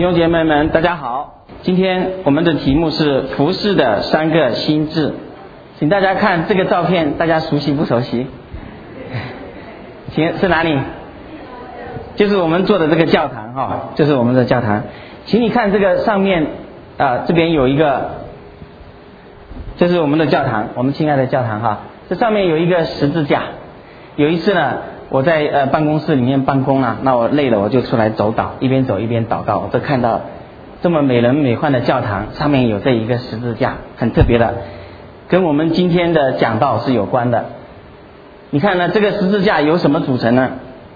弟兄姐妹们，大家好。今天我们的题目是服事的三个心志，请大家看这个照片，大家熟悉不熟悉？是哪里？就是我们做的这个教堂哈，就是我们的教堂。请你看这个上面这边有一个，这是我们的教堂，我们亲爱的教堂哈。这上面有一个十字架。有一次呢，我在办公室里面办公啊，那我累了我就出来走祷，一边走一边祷告，我就看到这么美轮美奂的教堂上面有这一个十字架，很特别的，跟我们今天的讲道是有关的。你看呢，这个十字架由什么组成呢？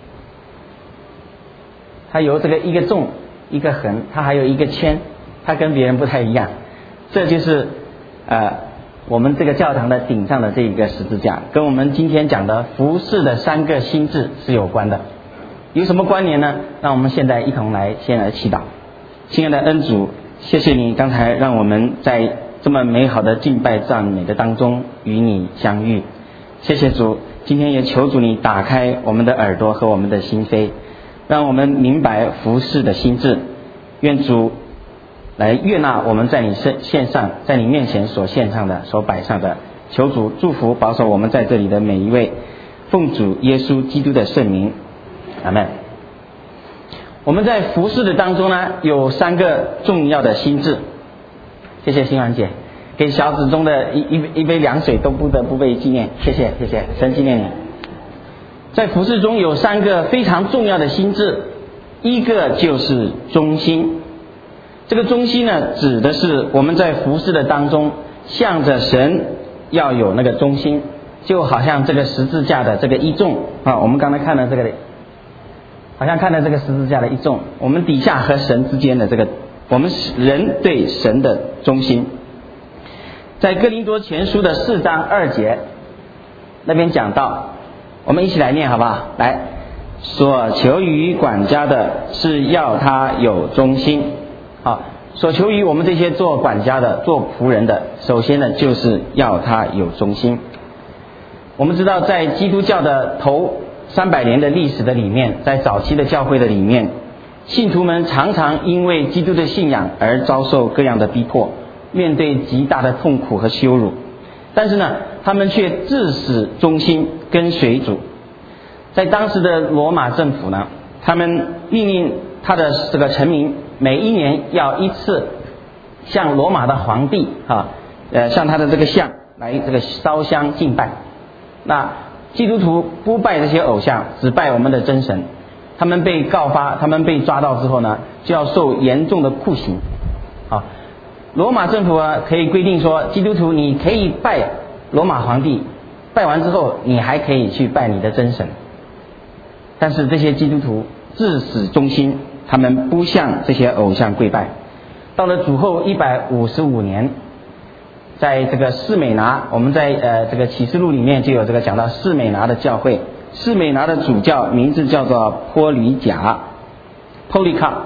它由这个一个纵一个横，它还有一个圈，它跟别人不太一样。这就是我们这个教堂的顶上的这一个十字架，跟我们今天讲的服事的三个心志是有关的。有什么关联呢？让我们现在一同先来祈祷。亲爱的恩主，谢谢你刚才让我们在这么美好的敬拜赞美的当中与你相遇。谢谢主，今天也求主你打开我们的耳朵和我们的心扉，让我们明白服事的心志。愿主来悦纳我们在你线上，在你面前所献上的、所摆上的。求主祝福保守我们在这里的每一位，奉主耶稣基督的圣名，阿们。我们在服事的当中呢，有三个重要的心志。谢谢新兰姐，给小子中的一杯凉水都不得不被纪念，谢谢，神纪念你。在服事中有三个非常重要的心志，一个就是忠心。这个忠心呢，指的是我们在服事的当中向着神要有那个忠心，就好像这个十字架的这个一纵啊，我们刚才看到这个，好像看到这个十字架的一纵，我们底下和神之间的这个，我们人对神的忠心。在哥林多前书的4章2节那边讲到，我们一起来念好不好？来，所求于管家的是要他有忠心。所求于我们这些做管家的、做仆人的，首先呢，就是要他有忠心。我们知道，在基督教的头300年的历史的里面，在早期的教会的里面，信徒们常常因为基督的信仰而遭受各样的逼迫，面对极大的痛苦和羞辱，但是呢，他们却至死忠心跟随主。在当时的罗马政府呢，他们命令他的这个臣民每一年要一次向罗马的皇帝向他的这个像来这个烧香敬拜。那基督徒不拜这些偶像，只拜我们的真神。他们被告发，他们被抓到之后呢，就要受严重的酷刑。罗马政府可以规定说，基督徒你可以拜罗马皇帝，拜完之后你还可以去拜你的真神。但是这些基督徒至死忠心，他们不向这些偶像跪拜。到了主后155年，在这个士美拿，我们在这个启示录里面就有这个讲到士美拿的教会。士美拿的主教名字叫做坡吕贾 Polycarp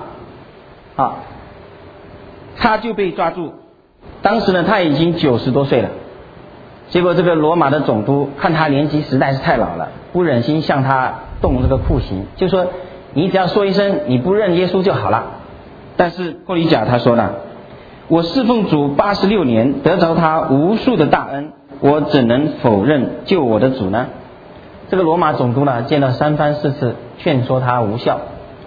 他就被抓住。当时呢，他已经90多岁了。结果这个罗马的总督看他年纪实在是太老了，不忍心向他动这个酷刑，就说你只要说一声你不认耶稣就好了。但是坡吕贾他说呢，我侍奉主86年，得着他无数的大恩，我怎能否认救我的主呢？这个罗马总督呢，见了3番4次，劝说他无效，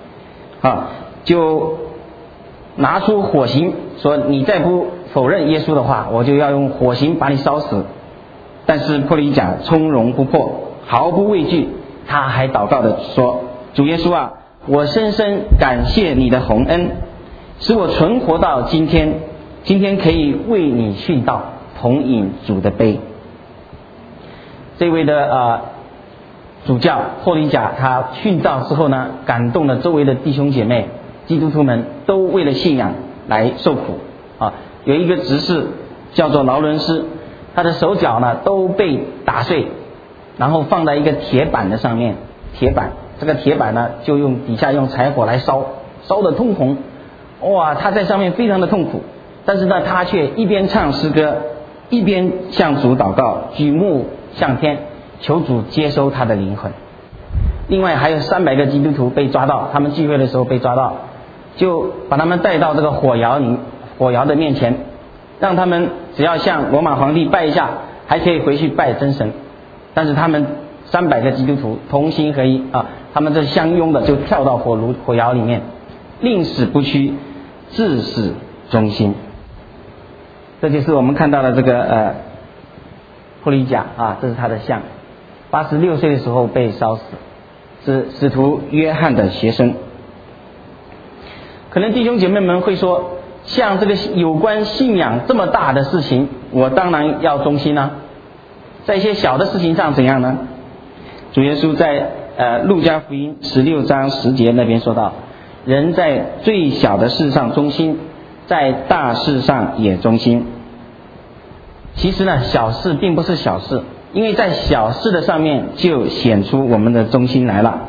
就拿出火刑，说你再不否认耶稣的话，我就要用火刑把你烧死。但是坡吕贾从容不迫，毫不畏惧，他还祷告的说，主耶稣啊，我深深感谢你的宏恩，使我存活到今天可以为你殉道，同饮主的杯。这位的主教坡吕贾他殉道之后呢，感动了周围的弟兄姐妹，基督徒们都为了信仰来受苦有一个执事叫做劳伦斯，他的手脚呢都被打碎，然后放在一个铁板的上面，这个铁板呢就底下用柴火来烧得通红，他在上面非常的痛苦，但是呢他却一边唱诗歌，一边向主祷告，举目向天，求主接收他的灵魂。另外还有300个基督徒被抓到，他们聚会的时候被抓到， 就把他们带到这个火窑的面前，让他们只要向罗马皇帝拜一下，还可以回去拜真神。但是他们300个基督徒同心合一啊，他们这相拥的就跳到火窑里面，宁死不屈，至死忠心。这就是我们看到的这个普利甲啊，这是他的像，86岁的时候被烧死，是使徒约翰的学生。可能弟兄姐妹们会说，像这个有关信仰这么大的事情，我当然要忠心啊。在一些小的事情上怎样呢？主耶稣在路加福音16章10节那边说到，人在最小的事上忠心，在大事上也忠心。其实呢，小事并不是小事，因为在小事的上面就显出我们的忠心来了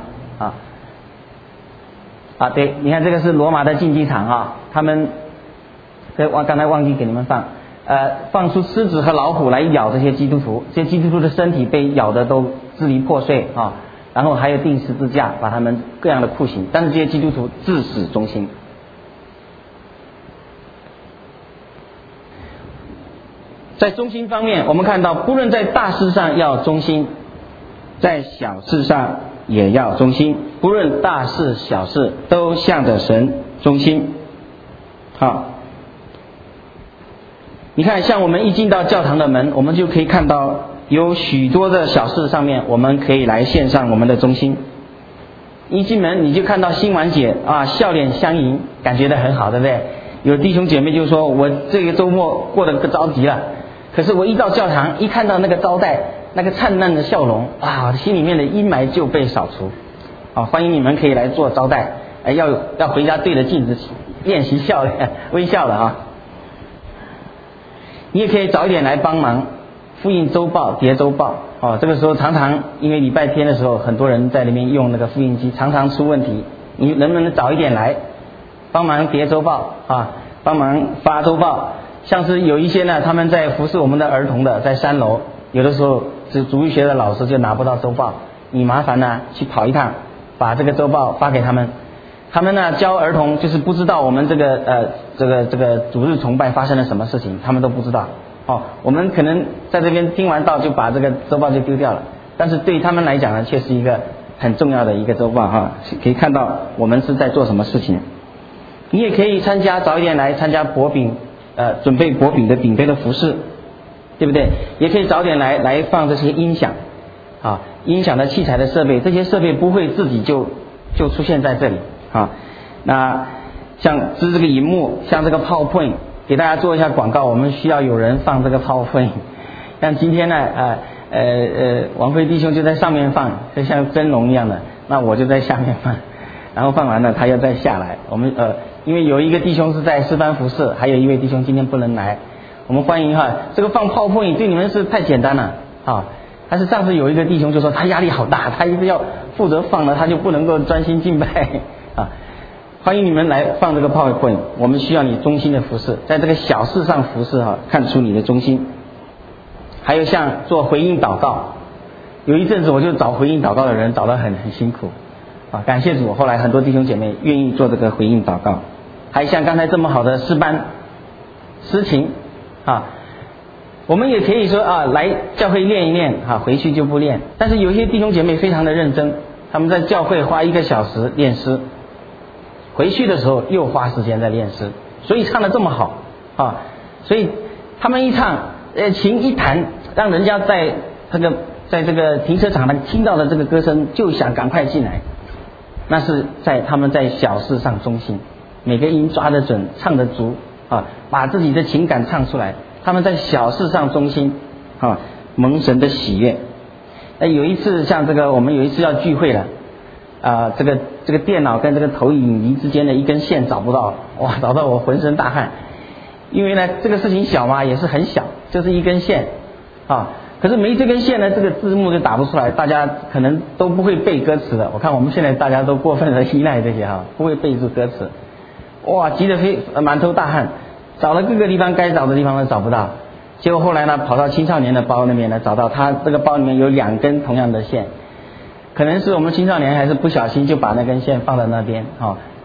对，你看这个是罗马的竞技场啊，他们刚才忘记给你们放出狮子和老虎来咬这些基督徒，这些基督徒的身体被咬得都支离破碎啊，然后还有钉十字架，把他们各样的酷刑，但是这些基督徒至死忠心。在忠心方面，我们看到不论在大事上要忠心，在小事上也要忠心，不论大事小事都向着神忠心。好，你看像我们一进到教堂的门，我们就可以看到有许多的小事上面我们可以来献上我们的忠心。一进门你就看到新郎姐笑脸相迎，感觉得很好，对不对？有弟兄姐妹就说，我这个周末过得可着急了，可是我一到教堂，一看到那个招待那个灿烂的笑容，我的心里面的阴霾就被扫除。欢迎你们可以来做招待，要回家对着镜子练习笑脸微笑的啊。你也可以早一点来帮忙复印周报叠周报这个时候常常因为礼拜天的时候很多人在里面用那个复印机，常常出问题，你能不能早一点来帮忙叠周报帮忙发周报？像是有一些呢，他们在服侍我们的儿童的，在3楼，有的时候主日学的老师就拿不到周报，你麻烦呢去跑一趟，把这个周报发给他们。他们呢教儿童就是不知道我们这个主日崇拜发生了什么事情，他们都不知道我们可能在这边听完道就把这个周报就丢掉了，但是对他们来讲呢，却是一个很重要的一个周报可以看到我们是在做什么事情。你也可以早一点来参加薄饼准备薄饼的饼杯的服饰，对不对？也可以早点来放这些音响音响的器材的设备，这些设备不会自己就出现在这里那像支这个荧幕，像这个 PowerPoint， 给大家做一下广告，我们需要有人放这个 PowerPoint。像今天呢王辉弟兄就在上面放，就像蒸笼一样的，那我就在下面放，然后放完了他要再下来。我们因为有一个弟兄是在师班服侍，还有一位弟兄今天不能来，我们欢迎这个放PowerPoint对你们是太简单了但是上次有一个弟兄就说他压力好大，他一直要负责放了，他就不能够专心敬拜欢迎你们来放这个 PowerPoint， 我们需要你忠心的服侍，在这个小事上服侍看出你的忠心。还有像做回应祷告，有一阵子我就找回应祷告的人找得很辛苦感谢主，后来很多弟兄姐妹愿意做这个回应祷告。还像刚才这么好的诗班诗情我们也可以说来教会练一练回去就不练。但是有些弟兄姐妹非常的认真，他们在教会花1个小时练诗，回去的时候又花时间在练诗，所以唱得这么好所以他们一唱琴一弹，让人家在这个停车场听到的这个歌声就想赶快进来，那是他们在小事上忠心，每个音抓得准，唱得足把自己的情感唱出来，他们在小事上忠心蒙神的喜悦。有一次像我们有一次要聚会了这个电脑跟这个投影仪之间的一根线找不到，找到我浑身大汗。因为呢这个事情小嘛，也是很小，就是一根线可是没这根线呢，这个字幕就打不出来，大家可能都不会背歌词的。我看我们现在大家都过分的依赖这些不会背住歌词，急得满头大汗，找了各个地方该找的地方都找不到。结果后来呢跑到青少年的包那边呢，找到他这个包里面有2根同样的线，可能是我们青少年还是不小心就把那根线放在那边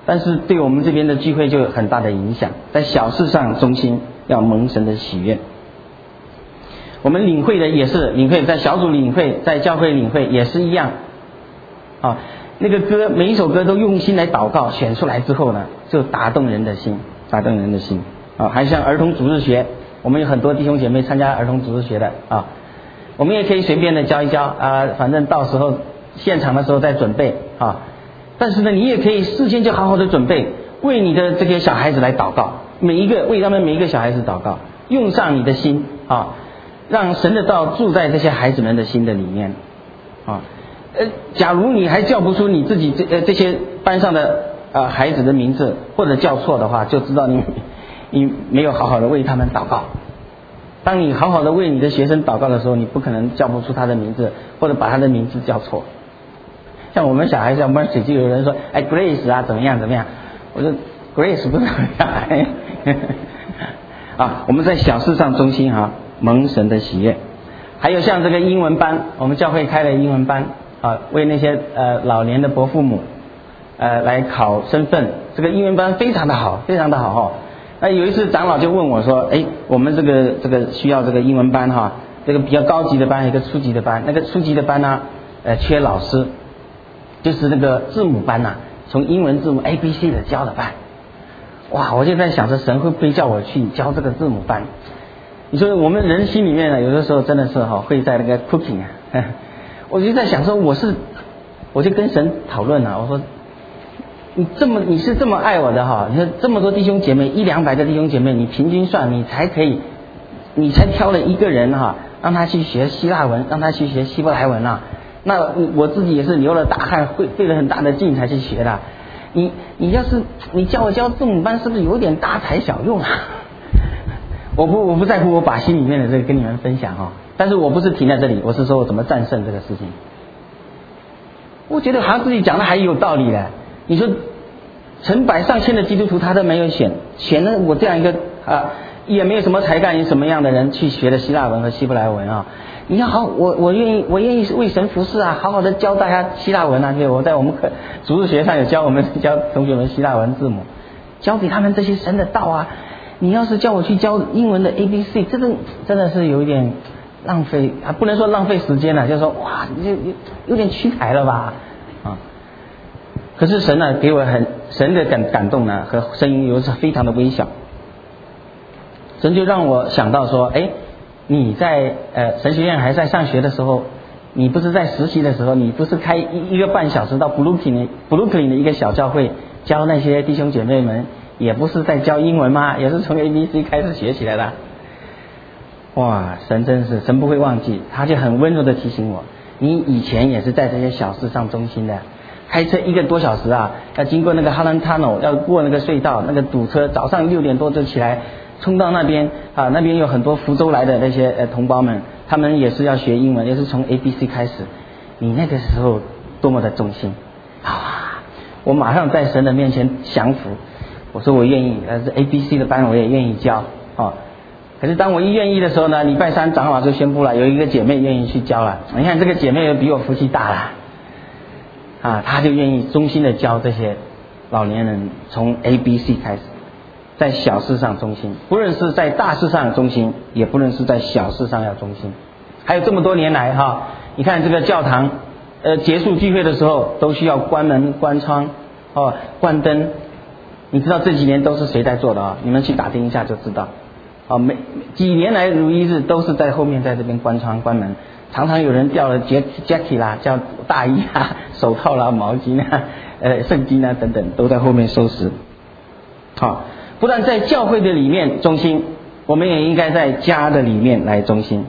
但是对我们这边的聚会就有很大的影响。在小事上忠心，要蒙神的喜悦。我们领会的也是领会，在小组领会，在教会领会也是一样啊。那个歌每一首歌都用心来祷告，选出来之后呢，就打动人的心，打动人的心啊。还像儿童主日学，我们有很多弟兄姐妹参加儿童主日学的啊，我们也可以随便的教一教啊，反正到时候现场的时候再准备啊。但是呢，你也可以事先就好好的准备，为你的这些小孩子来祷告，为他们每一个小孩子祷告，用上你的心啊，让神的道住在这些孩子们的心的里面啊。假如你还叫不出你自己这些班上的孩子的名字，或者叫错的话，就知道你没有好好的为他们祷告。当你好好的为你的学生祷告的时候，你不可能叫不出他的名字，或者把他的名字叫错。像我们小孩像 Mercy 就有人说Grace 啊怎么样，我说 Grace 不是怎么样啊。我们在小事上忠心啊，蒙神的喜悦。还有像这个英文班，我们教会开了英文班啊，为那些老年的伯父母来考身份。这个英文班非常的好，非常的好哦。那有一次长老就问我说，我们这个需要这个英文班哈，这个比较高级的班，一个初级的班。那个初级的班呢，缺老师，就是那个字母班呐，从英文字母 ABC 的教的班。哇，我就在想着神会不会叫我去教这个字母班？你说我们人心里面呢，有的时候真的是会在那个 cooking 啊，我就在想说我就跟神讨论啊，我说你是这么爱我的哈，你说这么多弟兄姐妹100-200个弟兄姐妹，你平均算你才挑了一个人哈，让他去学希腊文，让他去学希伯来文啊。那我自己也是流了大汗，费了很大的劲才去学的。你要是你叫我教字母班，是不是有点大材小用啊？我不在乎，我把心里面的这个跟你们分享哈。但是我不是停在这里，我是说我怎么战胜这个事情。我觉得好像自己讲的还有道理的。你说成百上千的基督徒他都没有选了我这样一个也没有什么才干什么样的人去学的希腊文和希伯来文啊。你要好，我愿意为神服侍啊，好好的教大家希腊文啊。对，我在我们主日学上有教同学们希腊文字母，教给他们这些神的道啊。你要是叫我去教英文的 ABC， 真的是有一点浪费啊，不能说浪费时间了，就是说哇，有点屈才了吧啊。可是神呢，给我神的感动呢，和声音有时非常的微小。神就让我想到说，你在神学院还在上学的时候，你不是在实习的时候，你不是开一个半小时到布鲁克林的一个小教会教那些弟兄姐妹们，也不是在教英文吗？也是从 ABC 开始学起来的。哇，神真是神不会忘记，他就很温柔的提醒我，你以前也是在这些小事上忠心的。开车1个多小时啊，要经过那个 Holland Tunnel， 要过那个隧道，那个堵车，早上6点多就起来冲到那边啊，那边有很多福州来的那些同胞们，他们也是要学英文，也是从 ABC 开始。你那个时候多么的忠心啊！我马上在神的面前降服，我说我愿意，这 ABC 的班我也愿意教啊。可是当我一愿意的时候呢，礼拜3长老就宣布了，有一个姐妹愿意去教了。你看这个姐妹比我福气大了啊，她就愿意忠心的教这些老年人，从 ABC 开始，在小事上忠心，不论是在大事上忠心，也不论是在小事上要忠心。还有这么多年来你看这个教堂结束聚会的时候都需要关门关窗关灯，你知道这几年都是谁在做的你们去打听一下就知道几年来如一日都是在后面在这边关窗关门，常常有人掉了 jacket 啦，叫大衣啊、手套啦、毛巾啊、圣经啊等等，都在后面收拾。不但在教会的里面忠心，我们也应该在家的里面来忠心。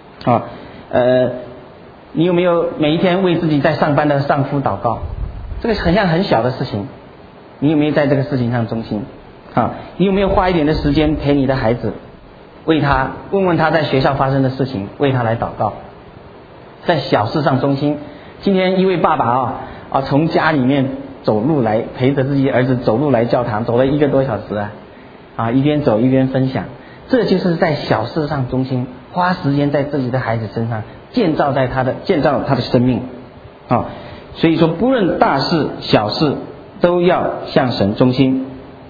你有没有每一天为自己在上班的丈夫祷告？这个很小的事情，你有没有在这个事情上忠心？你有没有花一点的时间陪你的孩子，为他问问他在学校发生的事情，为他来祷告，在小事上忠心。今天一位爸爸从家里面走路来陪着自己儿子走路来教堂，走了1个多小时一边走一边分享。这就是在小事上忠心，花时间在自己的孩子身上，建造他的生命所以说不论大事小事都要向神忠心。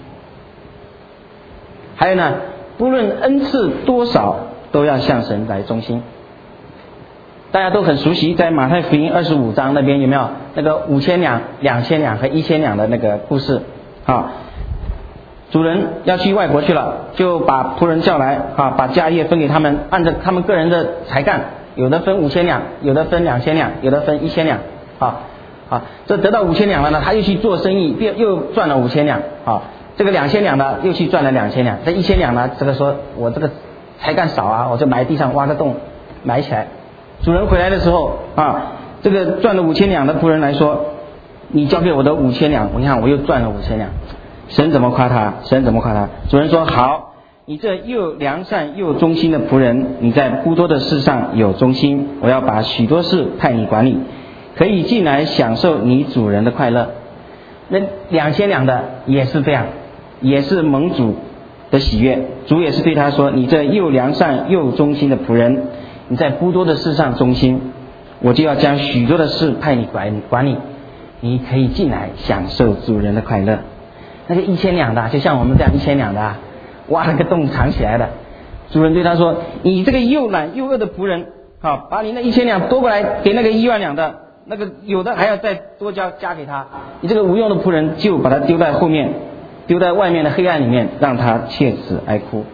还有呢，不论恩赐多少，都要向神来忠心。大家都很熟悉，在马太福音25章那边有没有那个5000两、2000两和1000两的那个故事啊？主人要去外国去了，就把仆人叫来啊，把家业分给他们，按照他们个人的才干，有的分5000两，有的分2000两，有的分1000两啊。这得到5000两了呢，他又去做生意，又赚了5000两啊。这个2000两呢，又去赚了2000两。这1000两呢，这个说我这个才干少啊，我就埋地上挖个洞埋起来。主人回来的时候啊，这个赚了5000两的仆人来说，你交给我的5000两，你看我又赚了5000两。神怎么夸他？神怎么夸他？主人说：好，你这又良善又忠心的仆人，你在不多的事上有忠心，我要把许多事派你管理，可以进来享受你主人的快乐。那2000两的也是这样，也是蒙主的喜悦。主也是对他说：你这又良善又忠心的仆人，你在不多的事上忠心，我就要将许多的事派你管理，你可以进来享受主人的快乐。那个1000两的，就像我们这样1000两的，挖了个洞藏起来的。主人对他说：你这个又懒又恶的仆人，好，把你那1000两夺过来给那个1万两的，那个有的还要再多加给他。你这个无用的仆人，就把他丢在后面，丢在外面的黑暗里面，让他切齿哀哭。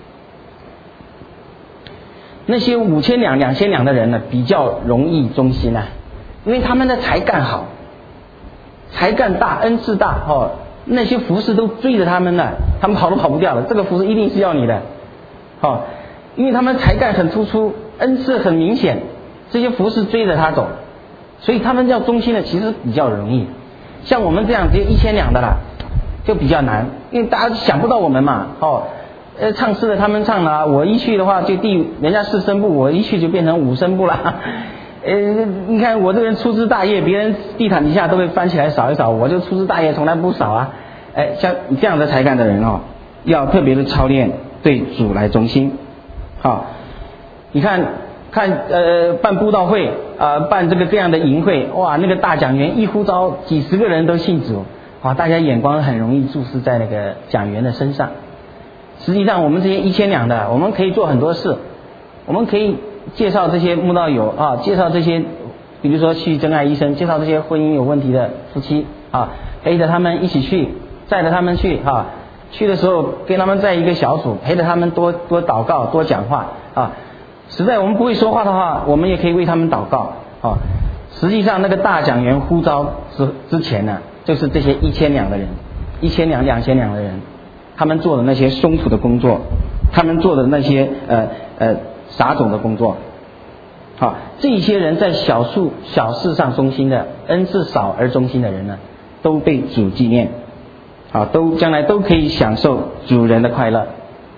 那些5000两、2000两的人呢，比较容易忠心啊，因为他们的才干好，才干大，恩赐大哦。那些服侍都追着他们呢，他们跑都跑不掉了。这个服侍一定是要你的，因为他们才干很突出，恩赐很明显，这些服侍追着他走，所以他们要忠心的其实比较容易。像我们这样只有1000两的啦，就比较难，因为大家想不到我们嘛，唱诗的他们唱了，我一去的话就人家4声部，我一去就变成5声部了。你看我这个人粗枝大叶，别人地毯底下都会翻起来扫一扫，我就粗枝大叶从来不扫啊。像这样的才干的人要特别的操练，对主来忠心。好，你看办布道会办这样的营会，哇，那个大讲员一呼召，几十个人都信主，大家眼光很容易注视在那个讲员的身上。实际上我们这些1000两的，我们可以做很多事，我们可以介绍这些慕道友介绍这些，比如说去真爱医生，介绍这些婚姻有问题的夫妻陪着他们一起去，载着他们去去的时候跟他们在一个小组，陪着他们多祷告，多讲话实在我们不会说话的话，我们也可以为他们祷告实际上那个大讲员呼召之前呢，就是这些1000两的人，1000两、2000两的人，他们做的那些松土的工作，他们做的那些撒种的工作，这些人在小事上忠心的，恩赐少而忠心的人呢，都被主纪念，将来都可以享受主人的快乐，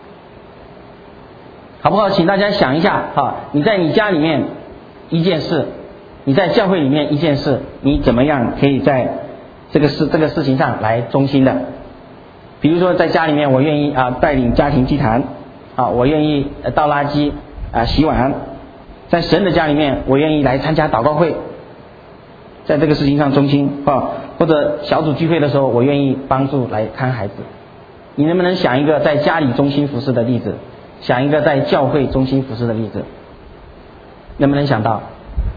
好不好？请大家想一下你在你家里面一件事，你在教会里面一件事，你怎么样可以在这个事情上来忠心的？比如说在家里面，我愿意带领家庭祭坛我愿意倒垃圾洗碗。在神的家里面，我愿意来参加祷告会，在这个事情上忠心或者小组聚会的时候，我愿意帮助来看孩子。你能不能想一个在家里忠心服侍的例子，想一个在教会忠心服侍的例子？能不能想到？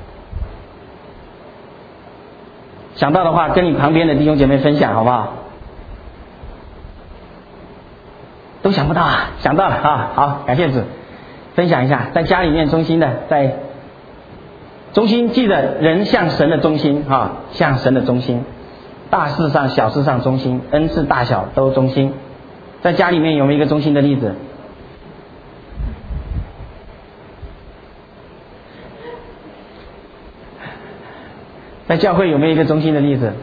想到的话，跟你旁边的弟兄姐妹分享好不好？都想不到想到了好，感谢主。分享一下，在家里面忠心的，在忠心，记得人向神的忠心向神的忠心，大事上小事上忠心，恩赐大小都忠心。在家里面有没有一个忠心的例子？在教会有没有一个忠心的例子？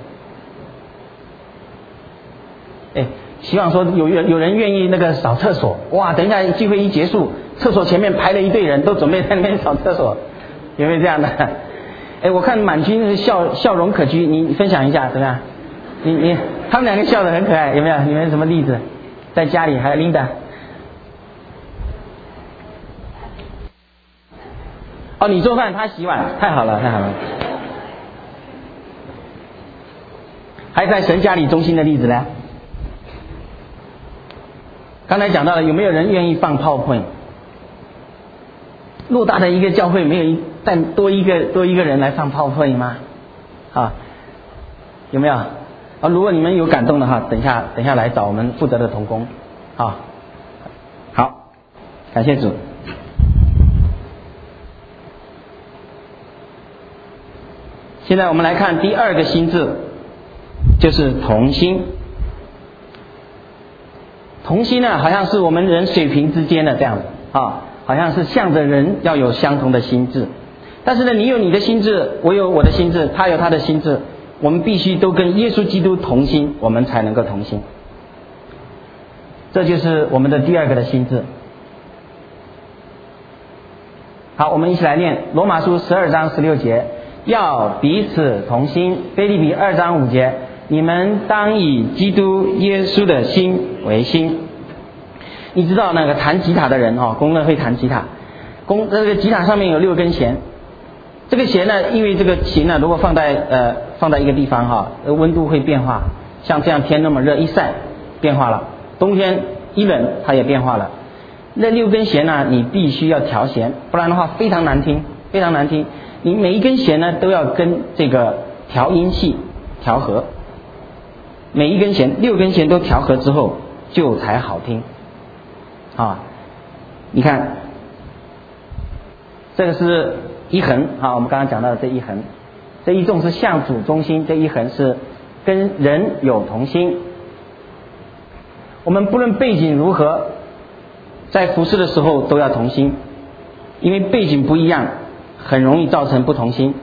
希望说有人愿意那个扫厕所，哇，等一下聚会一结束，厕所前面排了一队人，都准备在那边扫厕所，有没有这样的？我看满军笑容可掬，你分享一下怎么样？他们两个笑得很可爱，有没有？你们有什么例子？在家里还有 Linda。你做饭，他洗碗，太好了。 还在神家里中心的例子呢？刚才讲到了，有没有人愿意放PowerPoint？偌大的一个教会，没有再多一个人来放PowerPoint吗？啊，有没有？啊，如果你们有感动的话，等一下来找我们负责的同工，啊，好，感谢主。现在我们来看第二个心字，就是同心。同心呢，好像是我们人水平之间的这样子啊，好像是向着人要有相同的心智。但是呢，你有你的心智，我有我的心智，他有他的心智，我们必须都跟耶稣基督同心，我们才能够同心。这就是我们的第二个的心智。好，我们一起来念罗马书12章16节，要彼此同心。腓立比2章5节，你们当以基督耶稣的心为心。你知道那个弹吉他的人工人会弹吉他，这个吉他上面有6根弦，这个弦呢，因为这个琴呢，如果放在一个地方温度会变化，像这样天那么热，一晒变化了，冬天一冷它也变化了。那6根弦呢，你必须要调弦，不然的话非常难听，非常难听。你每一根弦呢都要跟这个调音器调和，每一根弦6根弦都调和之后就才好听啊。你看这个是一横啊，我们刚刚讲到的这一横，这一纵是向主中心，这一横是跟人有同心。我们不论背景如何，在服事的时候都要同心，因为背景不一样，很容易造成不同心。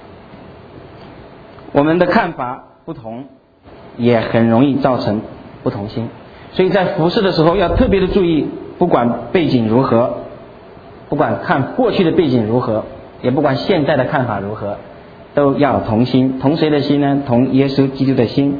我们的看法不同，也很容易造成不同心。所以在服事的时候要特别的注意，不管背景如何，不管看过去的背景如何，也不管现在的看法如何，都要同心。同谁的心呢？同耶稣基督的心。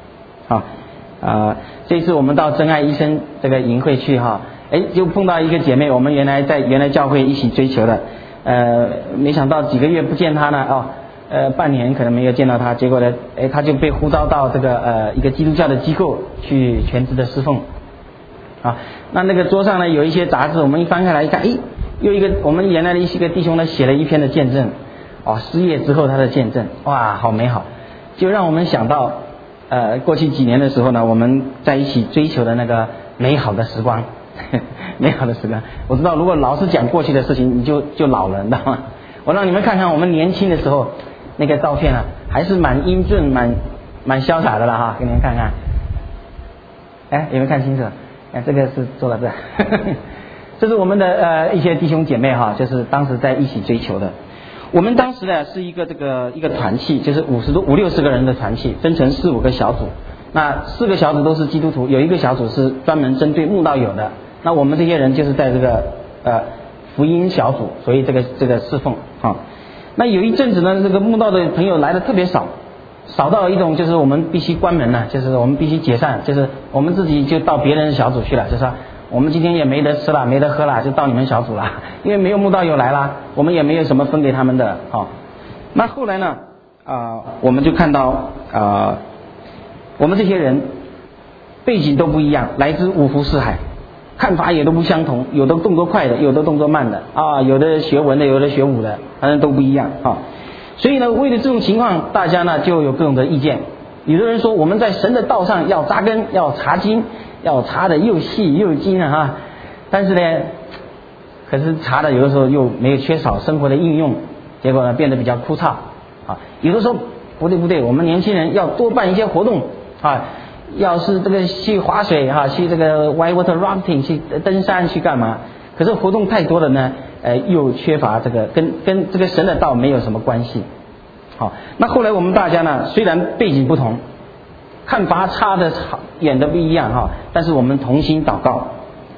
这次我们到真爱医生这个营会去就碰到一个姐妹，我们原来教会一起追求的，没想到几个月不见她呢，半年可能没有见到她，结果呢，她就被呼召到这个一个基督教的机构去全职的侍奉。那个桌上呢有一些杂志，我们一翻开来一看，又一个我们原来的一个弟兄呢写了一篇的见证，失业之后他的见证，哇，好美好，就让我们想到过去几年的时候呢，我们在一起追求的那个美好的时光美好的时光。我知道如果老是讲过去的事情，你就老了，你知道吗？我让你们看看我们年轻的时候那个照片还是蛮英俊蛮潇洒的了给你们看看。有没有看清楚？这个是坐到这这是我们的一些弟兄姐妹就是当时在一起追求的。我们当时呢是一个团契，就是50-60个人的团契，分成4-5个小组。那4个小组都是基督徒，有一个小组是专门针对慕道友的。那我们这些人就是在这个福音小组，所以这个侍奉那有一阵子呢，这个慕道的朋友来的特别少到一种就是我们必须关门了，就是我们必须解散，就是我们自己就到别人的小组去了，就是说我们今天也没得吃了没得喝了，就到你们小组了，因为没有慕道友来了，我们也没有什么分给他们的那后来呢我们就看到我们这些人背景都不一样，来自五湖四海，看法也都不相同，有的动作快的，有的动作慢的有的学文的，有的学武的，反正都不一样所以呢，为了这种情况，大家呢就有各种的意见。有的人说我们在神的道上要扎根，要查经，要查的又细又精但是呢，可是查的有的时候又没有缺少生活的应用，结果呢变得比较枯燥有的时候不对，我们年轻人要多办一些活动要是这个去划水去这个 whitewater rafting 去登山去干嘛，可是活动太多了呢又缺乏这个跟这个神的道没有什么关系那后来我们大家呢虽然背景不同，看法差的远的不一样但是我们同心祷告，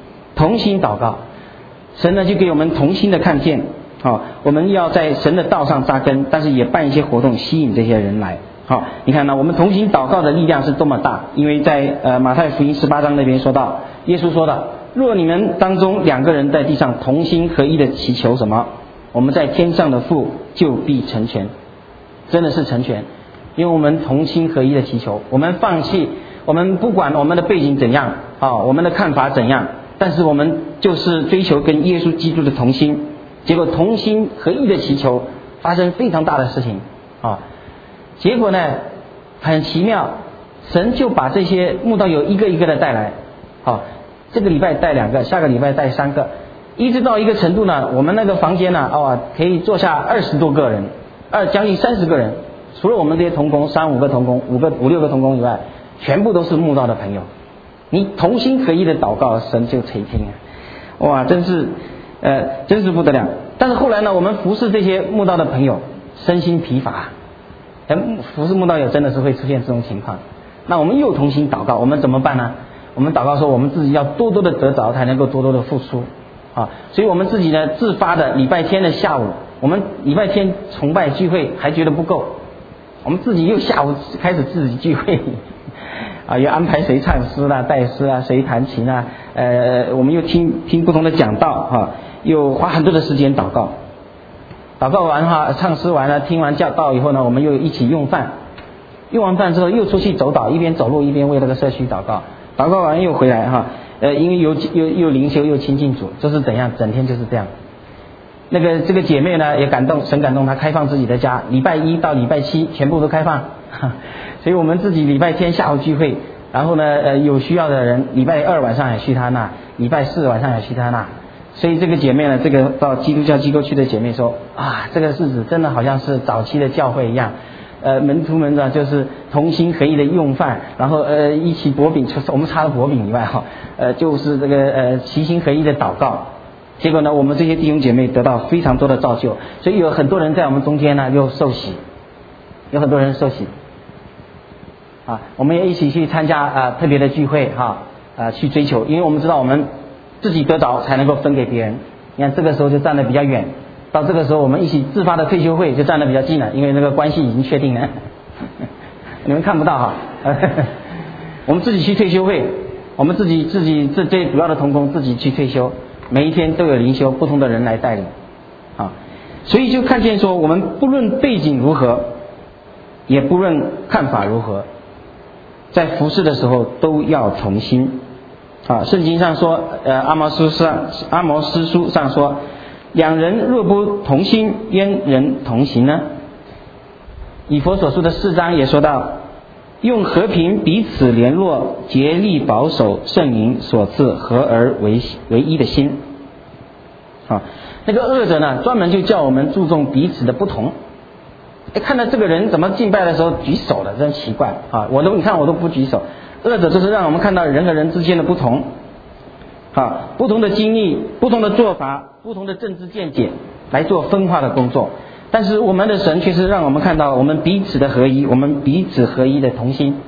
神呢就给我们同心的看见我们要在神的道上扎根，但是也办一些活动吸引这些人来你看呢，我们同心祷告的力量是多么大，因为在马太福音18章那边说到，耶稣说的，若你们当中2个人在地上同心合一的祈求什么，我们在天上的父就必成全，真的是成全。 因为我们同心合一的祈求，我们放弃，我们不管我们的背景怎样我们的看法怎样，但是我们就是追求跟耶稣基督的同心，结果同心合一的祈求发生非常大的事情结果呢很奇妙，神就把这些慕道友一个一个的带来这个礼拜带2个，下个礼拜带3个，一直到一个程度呢，我们那个房间呢可以坐下20多个人，将近30个人，除了我们这些同工3、5个同工5、6个同工以外，全部都是慕道的朋友。你同心合一的祷告，神就垂听哇，真是不得了。但是后来呢，我们服侍这些慕道的朋友身心疲乏，服侍慕道友真的是会出现这种情况。那我们又同心祷告，我们怎么办呢？我们祷告说，我们自己要多多的得着，才能够多多的付出所以我们自己呢，自发的礼拜天的下午，我们礼拜天崇拜聚会还觉得不够，我们自己又下午开始自己聚会又安排谁唱诗啦、带诗啦、谁弹琴啦，我们又听不同的讲道又花很多的时间祷告。祷告完唱诗完了，听完教道以后呢，我们又一起用饭，用完饭之后又出去走祷，一边走路一边为这个社区祷告，祷告完又回来因为又灵修又亲近主，就是怎样，整天就是这样。这个姐妹呢也感动，神感动她开放自己的家，礼拜1到礼拜7全部都开放所以我们自己礼拜天下午聚会，然后呢有需要的人礼拜2晚上也去她那，礼拜4晚上也去她那。所以这个姐妹呢，这个到基督教机构去的姐妹说这个日子真的好像是早期的教会一样，门徒们呢就是同心合一的用饭，然后一起薄饼，我们插了薄饼以外就是这个齐心合一的祷告。结果呢，我们这些弟兄姐妹得到非常多的造就，所以有很多人在我们中间呢又受洗，有很多人受洗我们也一起去参加特别的聚会去追求，因为我们知道我们自己得着才能够分给别人。你看这个时候就站得比较远，到这个时候我们一起自发的退休会就站得比较近了，因为那个关系已经确定了你们看不到我们自己去退休会，我们自己这最主要的同工自己去退休，每一天都有灵修，不同的人来带领所以就看见说，我们不论背景如何，也不论看法如何，在服事的时候都要同心圣经上说阿摩司书上说，2人若不同心，焉能同行呢？以弗所书的4章也说到，用和平彼此联络，竭力保守圣灵所赐合而为一的心那个恶者呢，专门就叫我们注重彼此的不同。看到这个人怎么敬拜的时候举手了，真奇怪你看我都不举手。恶者就是让我们看到人和人之间的不同不同的经历，不同的做法，不同的政治见解来做分化的工作。但是我们的神却是让我们看到我们彼此的合一，我们彼此合一的同心。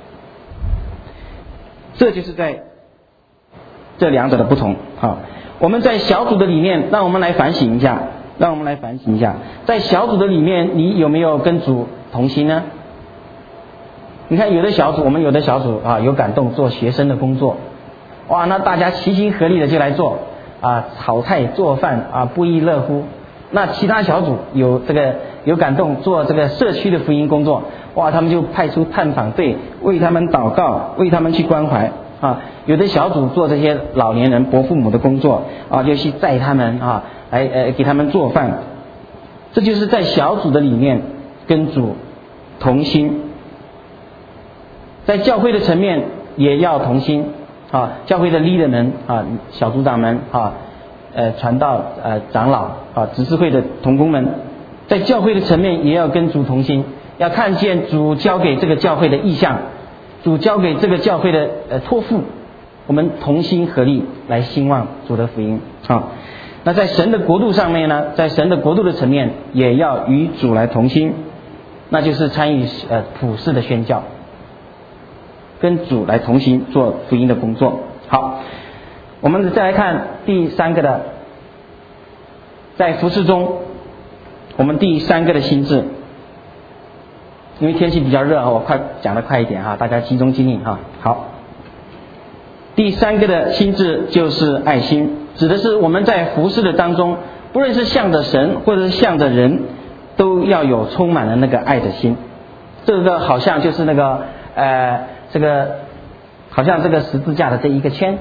这就是在这2者的不同我们在小组的里面，让我们来反省一下，在小组的里面，你有没有跟主同心呢？你看我们有的小组有感动做学生的工作，那大家齐心合力的就来做炒菜做饭不亦乐乎。那其他小组有感动做这个社区的福音工作，他们就派出探访队为他们祷告，为他们去关怀有的小组做这些老年人伯父母的工作就去载他们来给他们做饭。这就是在小组的里面跟主同心。在教会的层面也要同心教会的 leader 们小组长们传道长老执事会的同工们，在教会的层面也要跟主同心，要看见主交给这个教会的意向，主交给这个教会的托付，我们同心合力来兴旺主的福音那在神的国度上面呢，在神的国度的层面也要与主来同心，那就是参与普世的宣教，跟主来同行做福音的工作。好，我们再来看第3个的，在服事中我们第3个的心志。因为天气比较热我讲得快一点大家集中精力好，第3个的心志就是爱心，指的是我们在服事的当中，不论是向着神或者是向着人，都要有充满了那个爱的心这个好像就是那个这个好像这个十字架的这一个圈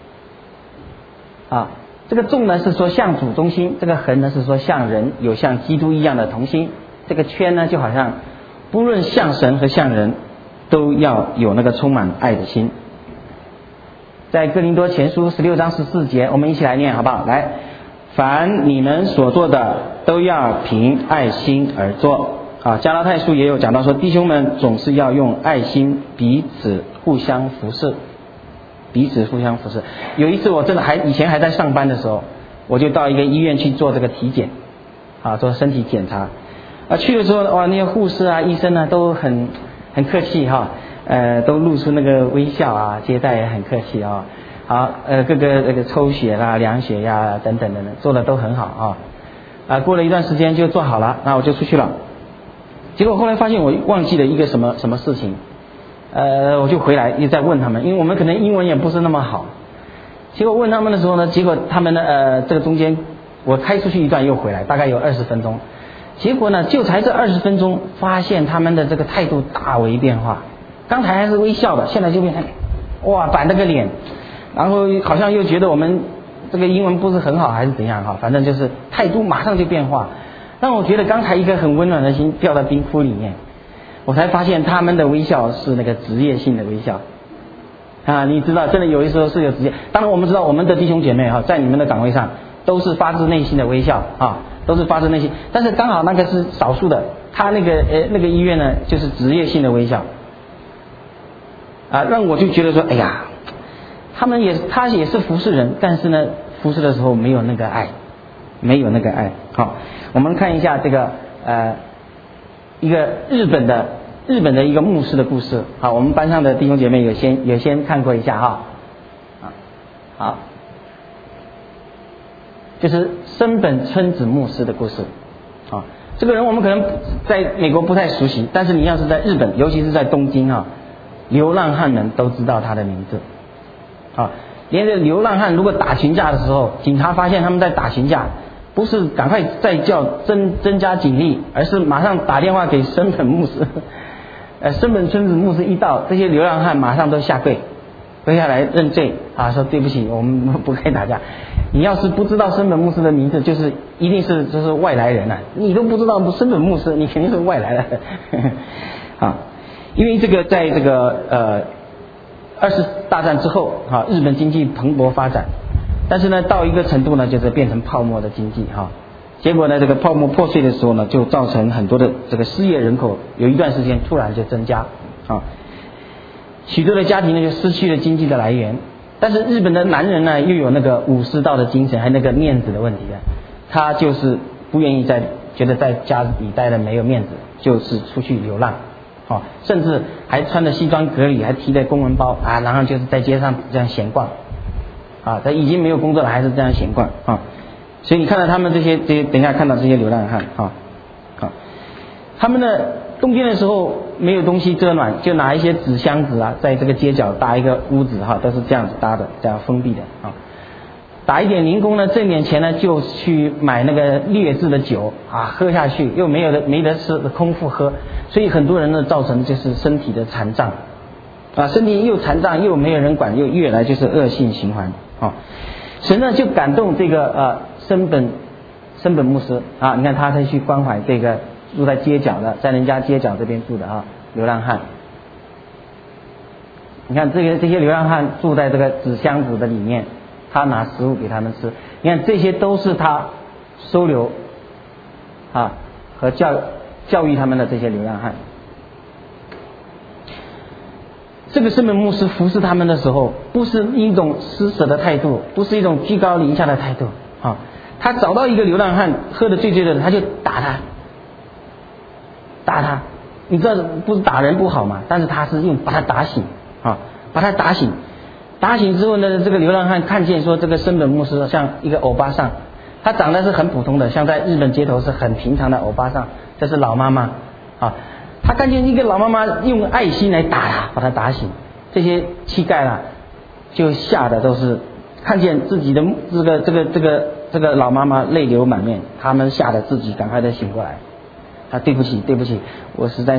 啊。这个众呢是说向主中心，这个横呢是说向人，有像基督一样的同心。这个圈呢就好像不论向神和向人都要有那个充满爱的心。在哥林多前书16章14节，我们一起来念好不好？来，凡你们所做的都要凭爱心而做啊。加拉太书也有讲到说，弟兄们总是要用爱心彼此互相服侍，彼此互相服侍。有一次我真的以前还在上班的时候，我就到一个医院去做这个体检啊，做身体检查啊。去的时候哇，那些护士啊、医生啊都很客气哈，都露出那个微笑啊，接待也很客气啊。好，各个那个抽血啦、量血呀等等等等，做的都很好啊。过了一段时间就做好了，那我就出去了。结果后来发现我忘记了一个什么事情，我就回来又再问他们，因为我们可能英文也不是那么好。结果问他们的时候呢，结果他们呢这个中间我开出去一段又回来，大概有20分钟。结果呢就才这20分钟，发现他们的这个态度大为变化。刚才还是微笑的，现在就变成哇板着个脸，然后好像又觉得我们这个英文不是很好还是怎样哈，反正就是态度马上就变化，让我觉得刚才一颗很温暖的心掉到冰窟里面。我才发现他们的微笑是那个职业性的微笑啊，你知道真的有的时候是有职业。当然我们知道我们的弟兄姐妹哈，在你们的岗位上都是发自内心的微笑啊，都是发自内心，但是刚好那个是少数的，他那个医院呢就是职业性的微笑啊，让我就觉得说哎呀，他也是服侍人，但是呢服侍的时候没有那个爱。好，我们看一下这个一个日本的一个牧师的故事。好，我们班上的弟兄姐妹有先看过一下哈。好，就是森本春子牧师的故事。啊，这个人我们可能在美国不太熟悉，但是你要是在日本，尤其是在东京啊，流浪汉们都知道他的名字。啊，连这流浪汉如果打群架的时候，警察发现他们在打群架，不是赶快再叫增加警力，而是马上打电话给森本牧师。森本春子牧师一到，这些流浪汉马上都下跪下来认罪啊，说对不起，我们不该打架。你要是不知道森本牧师的名字，一定是外来人啊，你都不知道森本牧师，你肯定是外来的。啊，因为这个在这个二次大战之后啊，日本经济蓬勃发展，但是呢到一个程度呢，就是变成泡沫的经济哈。结果呢，这个泡沫破碎的时候呢，就造成很多的这个失业人口有一段时间突然就增加啊，许多的家庭呢就失去了经济的来源。但是日本的男人呢又有那个武士道的精神，还有那个面子的问题啊，他就是不愿意觉得在家里待的没有面子，就是出去流浪啊，甚至还穿着西装革履，还提着公文包啊，然后就是在街上这样闲逛啊，他已经没有工作了，还是这样闲逛啊。所以你看到他们这些等一下看到这些流浪汉啊，他们呢冬天的时候没有东西遮暖，就拿一些纸箱子啊，在这个街角搭一个屋子哈，都是这样子搭的，这样封闭的啊。打一点零工呢，挣点钱呢，就去买那个劣质的酒啊，喝下去又没得吃，空腹喝，所以很多人呢造成就是身体的残障啊，身体又残障又没有人管，又越来就是恶性循环啊。神呢就感动这个森本牧师啊，你看他才去关怀这个住在街角的，在人家街角这边住的啊流浪汉。你看这些流浪汉住在这个纸箱子的里面，他拿食物给他们吃。你看这些都是他收留啊和教育他们的这些流浪汉。这个森本牧师服侍他们的时候，不是一种施舍的态度，不是一种居高临下的态度啊。他找到一个流浪汉喝得醉醉的，他就打他。你知道不是打人不好嘛？但是他是把他打醒啊，把他打醒。打醒之后呢，这个流浪汉看见说这个森本牧师像一个欧巴桑，他长得是很普通的，像在日本街头是很平常的欧巴桑，这是老妈妈啊。他看见一个老妈妈用爱心来打他，把他打醒，这些乞丐啦就吓得都是看见自己的这个老妈妈泪流满面，他们吓得自己赶快的醒过来。对不起，我实在是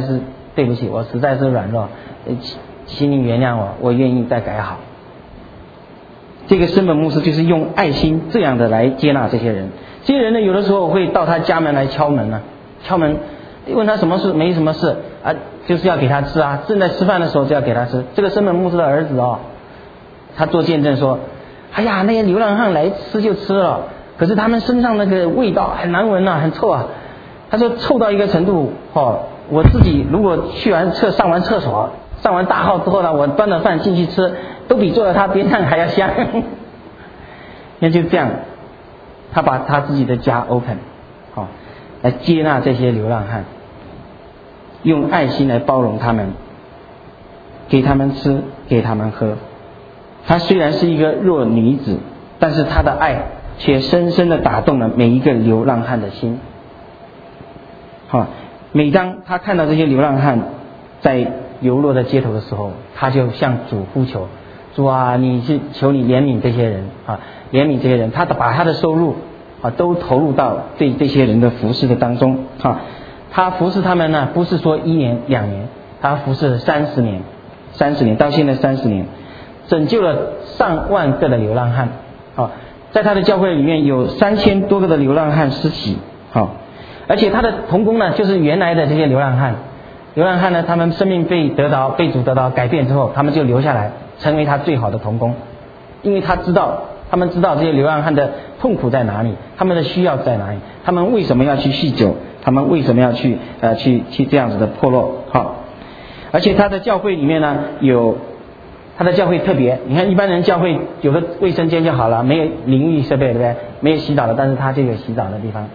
对不起，我实在是软弱，请你原谅我，我愿意再改好。这个森本牧师就是用爱心这样的来接纳这些人。这些人呢，有的时候会到他家门来敲门呢，敲门问他什么事，没什么事啊，就是要给他吃啊，正在吃饭的时候就要给他吃。这个森本牧师的儿子哦，他做见证说，哎呀，那些流浪汉来吃就吃了，可是他们身上那个味道很难闻啊，很臭啊。他说臭到一个程度哦，我自己如果上完厕所上完大号之后呢，我端着饭进去吃，都比坐在他边上还要香。那就这样，他把他自己的家 open 好，来接纳这些流浪汉，用爱心来包容他们，给他们吃，给他们喝。她虽然是一个弱女子，但是她的爱却深深地打动了每一个流浪汉的心。好，每当她看到这些流浪汉在流落的街头的时候，她就向主呼求，主啊，你是求你怜悯这些人啊，怜悯这些人。她把她的收入啊都投入到对这些人的服侍的当中啊。她服侍他们呢，不是说1年2年，她服侍30年到现在30年，拯救了上万个的流浪汉。好，在他的教会里面有3000多个的流浪汉施洗。好，而且他的同工呢，就是原来的这些流浪汉。流浪汉呢，他们生命被主得到改变之后，他们就留下来，成为他最好的同工。因为他们知道这些流浪汉的痛苦在哪里，他们的需要在哪里，他们为什么要去酗酒，他们为什么要去这样子的破落。好，而且他的教会里面呢，他的教会特别，你看一般人教会有个卫生间就好了，没有淋浴设备，对不对？没有洗澡的，但是他就有洗澡的地方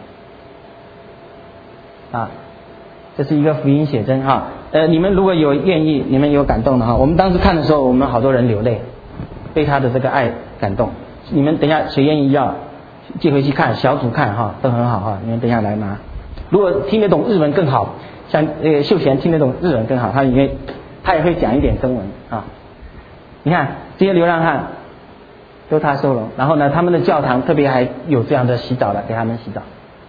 啊。这是一个福音写真哈。你们如果愿意，你们有感动的哈，我们当时看的时候，我们好多人流泪，被他的这个爱感动。你们等一下谁愿意要寄回去看，小组看哈，都很好哈。你们等一下来拿。如果听得懂日文更好，像秀贤听得懂日文更好，他也会讲一点中文啊。你看这些流浪汉都他收容，然后呢，他们的教堂特别还有这样的洗澡的，给他们洗澡。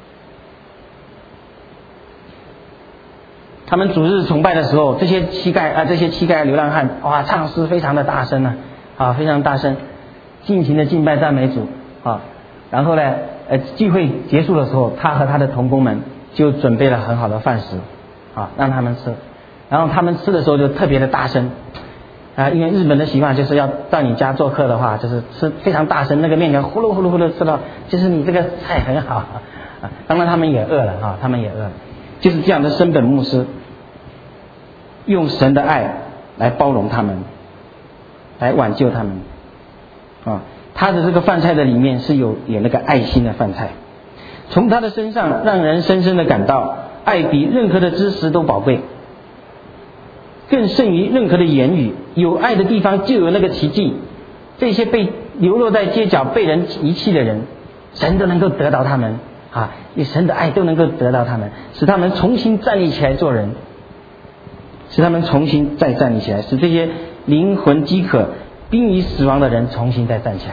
他们主日崇拜的时候，这些乞丐流浪汉哇，唱诗非常的大声啊，非常大声，尽情的敬拜赞美主啊。然后呢，聚会结束的时候，他和他的同工们就准备了很好的饭食啊，让他们吃。然后他们吃的时候就特别的大声啊，因为日本的习惯就是要到你家做客的话，就是吃非常大声，那个面条呼噜呼噜呼噜吃到，就是你这个菜很好啊。当然他们也饿了啊，就是这样的森本牧师，用神的爱来包容他们，来挽救他们啊。他的这个饭菜的里面是有那个爱心的饭菜，从他的身上让人深深的感到爱比任何的知识都宝贵，更胜于任何的言语。有爱的地方就有那个奇迹，这些被流落在街角被人遗弃的人，神都能够得到他们啊，以神的爱都能够得到他们，使他们重新站立起来做人，使他们重新再站立起来，使这些灵魂饥渴濒于死亡的人重新再站起来。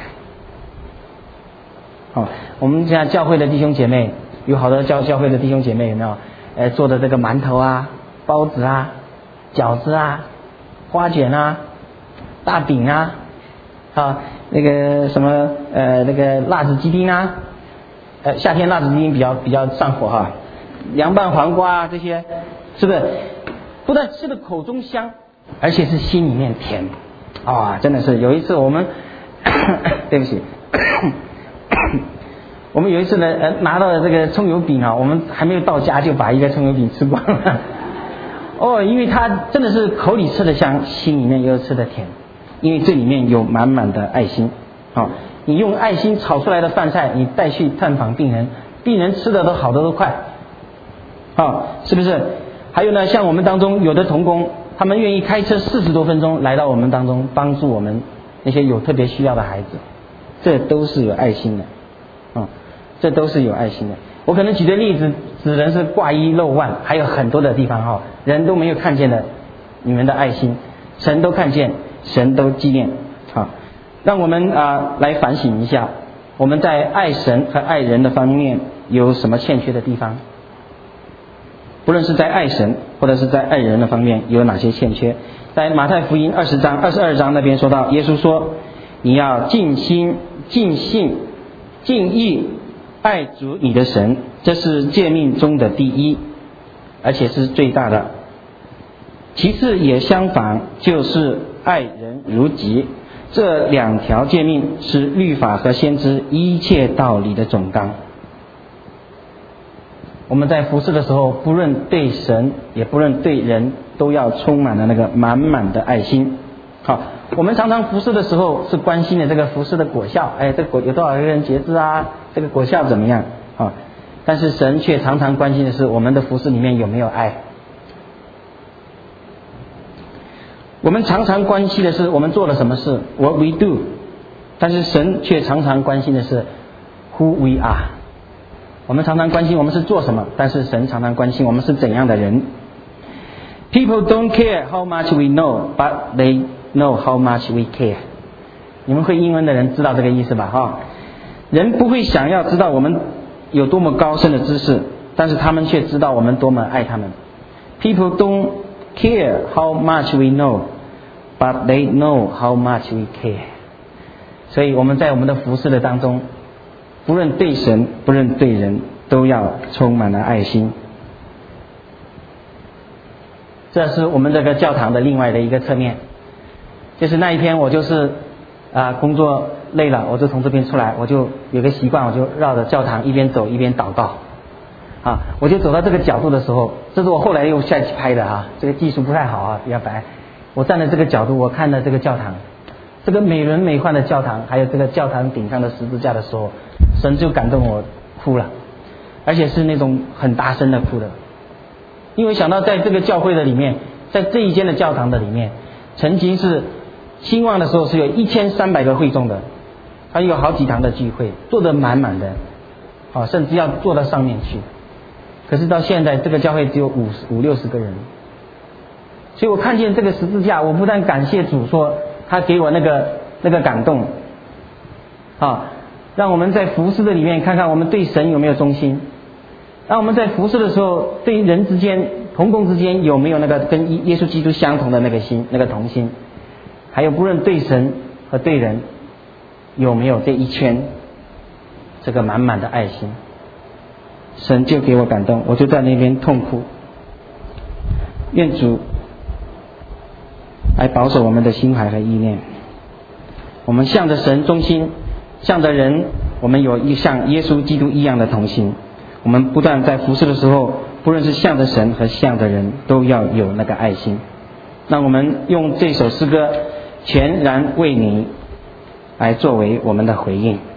好，我们现在教会的弟兄姐妹有好多教会的弟兄姐妹有没有做的这个馒头啊、包子啊、饺子啊、花卷啊、大饼啊，那个什么那个辣子鸡丁啊，夏天辣子鸡丁比较上火哈，凉拌黄瓜啊，这些是不是不但吃的口中香，而且是心里面甜啊！真的是有一次我们对不起我们有一次呢拿到了这个葱油饼啊，我们还没有到家就把一个葱油饼吃光了哦，因为它真的是口里吃的香，心里面又吃的甜，因为这里面有满满的爱心啊！你用爱心炒出来的饭菜，你带去探访病人，病人吃的都好得都快啊，是不是？还有呢，像我们当中有的同工，他们愿意开车40多分钟来到我们当中，帮助我们那些有特别需要的孩子，这都是有爱心的这都是有爱心的。我可能举的例子只能是挂一漏万，还有很多的地方人都没有看见的，你们的爱心神都看见，神都纪念让我们来反省一下，我们在爱神和爱人的方面有什么欠缺的地方。 不论是在爱神或者是在爱人的方面有哪些欠缺。在马太福音20章22章那边说到，耶稣说你要尽心尽性尽意爱主你的神，这是诫命中的第一，而且是最大的。其次也相反，就是爱人如己。这2条诫命是律法和先知一切道理的总纲。我们在服事的时候，不论对神也不论对人，都要充满了那个满满的爱心。好，我们常常服事的时候是关心的这个服事的果效，这个有多少个人节制啊，这个果效怎么样啊？但是神却常常关心的是我们的服事里面有没有爱。我们常常关心的是我们做了什么事 what we do， 但是神却常常关心的是 who we are。 我们常常关心我们是做什么，但是神常常关心我们是怎样的人。 People don't care how much we know, but they know how much we care。 你们会英文的人知道这个意思吧？人不会想要知道我们有多么高深的知识，但是他们却知道我们多么爱他们。 People don't care how much we know, but they know how much we care。 所以我们在我们的服事的当中，不论对神不论对人，都要充满了爱心。这是我们这个教堂的另外的一个侧面，就是那一天我就是工作累了，我就从这边出来，我就有个习惯，我就绕着教堂一边走一边祷告。我就走到这个角度的时候，这是我后来又下去拍的这个技术不太好比较白。我站在这个角度，我看到这个教堂，这个美轮美奂的教堂，还有这个教堂顶上的十字架的时候，神就感动我哭了，而且是那种很大声的哭的。因为想到在这个教会的里面，在这一间的教堂的里面，曾经是兴旺的时候是有1300个会众的，它有好几堂的聚会，坐得满满的，甚至要坐到上面去。可是到现在这个教会只有50-60个人。所以我看见这个十字架，我不但感谢主说他给我那个感动让我们在服事的里面看看我们对神有没有忠心，让我们在服事的时候对人之间同工之间有没有那个跟耶稣基督相同的那个心，那个同心，还有不论对神和对人有没有这一圈这个满满的爱心。神就给我感动，我就在那边痛哭。愿主来保守我们的心怀和意念，我们向着神忠心，向着人我们有一像耶稣基督一样的同心。我们不但在服事的时候，不论是向着神和向着人，都要有那个爱心。让我们用这首诗歌全然为你来作为我们的回应。